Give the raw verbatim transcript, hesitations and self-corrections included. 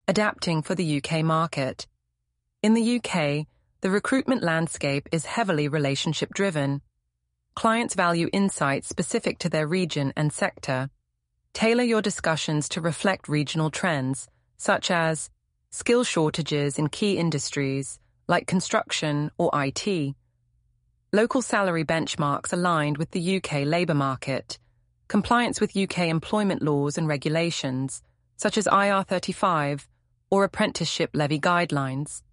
adapting for the U K market. In the U K, the recruitment landscape is heavily relationship-driven. Clients value insights specific to their region and sector. Tailor your discussions to reflect regional trends, such as skill shortages in key industries like construction or I T. Local salary benchmarks aligned with the U K labour market, compliance with U K employment laws and regulations, such as I R thirty-five or apprenticeship levy guidelines.